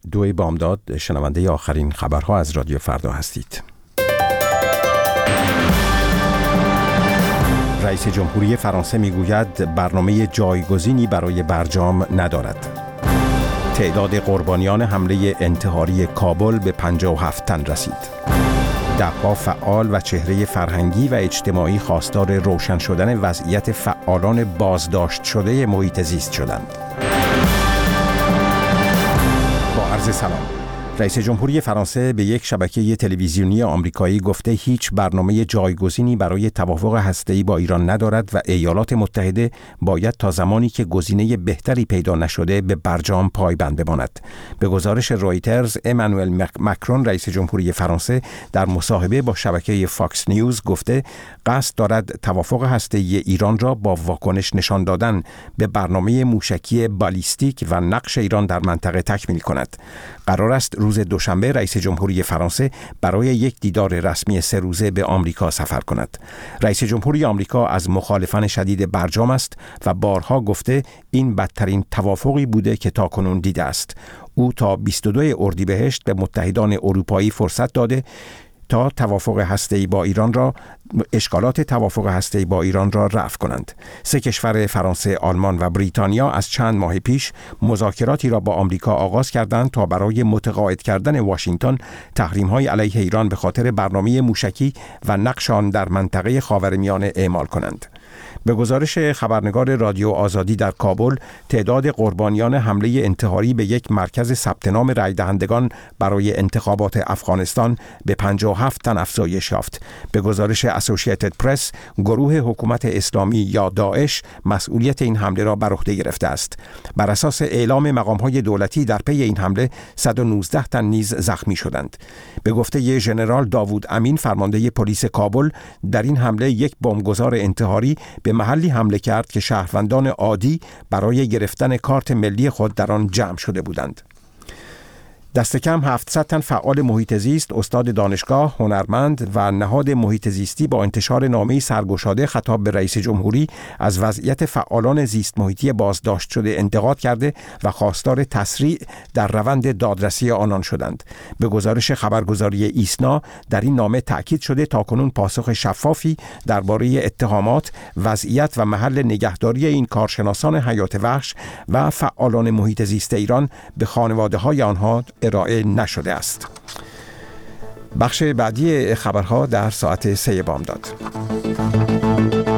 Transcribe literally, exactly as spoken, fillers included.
دو بامداد، شنونده آخرین خبرها از رادیو فردا هستید. رئیس جمهوری فرانسه میگوید برنامه جایگزینی برای برجام ندارد. تعداد قربانیان حمله انتحاری کابل به پنجاه و هفت تن رسید. ده‌ها فعال و چهره فرهنگی و اجتماعی خواستار روشن شدن وضعیت فعالان بازداشت شده محیط زیست شدند. با عرض سلام. رئیس جمهوری فرانسه به یک شبکه تلویزیونی آمریکایی گفته هیچ برنامه جایگزینی برای توافق هسته‌ای با ایران ندارد و ایالات متحده باید تا زمانی که گزینه بهتری پیدا نشده به برجام پایبند بماند. به گزارش رویترز، امانوئل مکرون رئیس جمهوری فرانسه در مصاحبه با شبکه فاکس نیوز گفته قصد دارد توافق هسته‌ای ایران را با واکنش نشان دادن به برنامه موشکی بالیستیک و نقش ایران در منطقه تکمیل کند. قرار است روز دوشنبه رئیس جمهوری فرانسه برای یک دیدار رسمی سه روزه به آمریکا سفر کند. رئیس جمهوری آمریکا از مخالفان شدید برجام است و بارها گفته این بدترین توافقی بوده که تاکنون دیده است. او تا بیست و دوم اردیبهشت به متحدان اروپایی فرصت داده تا توافق هسته‌ای با ایران را اشکالات توافق هسته‌ای با ایران را رفع کنند. سه کشور فرانسه، آلمان و بریتانیا از چند ماه پیش مذاکراتی را با آمریکا آغاز کردند تا برای متقاعد کردن واشنگتن تحریم‌های علیه ایران به خاطر برنامه موشکی و نقش آن در منطقه خاورمیانه اعمال کنند. به گزارش خبرنگار رادیو آزادی در کابل، تعداد قربانیان حمله انتحاری به یک مرکز ثبت نام رای دهندگان برای انتخابات افغانستان به پنجاه و هفت تن افزایش یافت. به گزارش اسوسییتد پرس، گروه حکومت اسلامی یا داعش مسئولیت این حمله را بر عهده گرفته است. بر اساس اعلام مقام‌های دولتی در پی این حمله صد و نوزده تن نیز زخمی شدند. به گفته ژنرال داوود امین، فرمانده پلیس کابل، در این حمله یک بمبگذار انتحاری به محلی حمله کرد که شهروندان عادی برای گرفتن کارت ملی خود در آن جمع شده بودند. دست کم هفتصد تن فعال محیط زیست، استاد دانشگاه، هنرمند و نهاد محیط زیستی با انتشار نامه‌ای سرگشاده خطاب به رئیس جمهوری از وضعیت فعالان زیست محیطی بازداشت شده انتقاد کرده و خواستار تسریع در روند دادرسی آنان شدند. به گزارش خبرگزاری ایسنا، در این نامه تأکید شده تاکنون پاسخ شفافی درباره اتهامات، وضعیت و محل نگهداری این کارشناسان حیات وحش و فعالان محیط زیست ایران به خانواده‌های آنها ارائه نشده است. بخش بعدی خبرها در ساعت سه بامداد.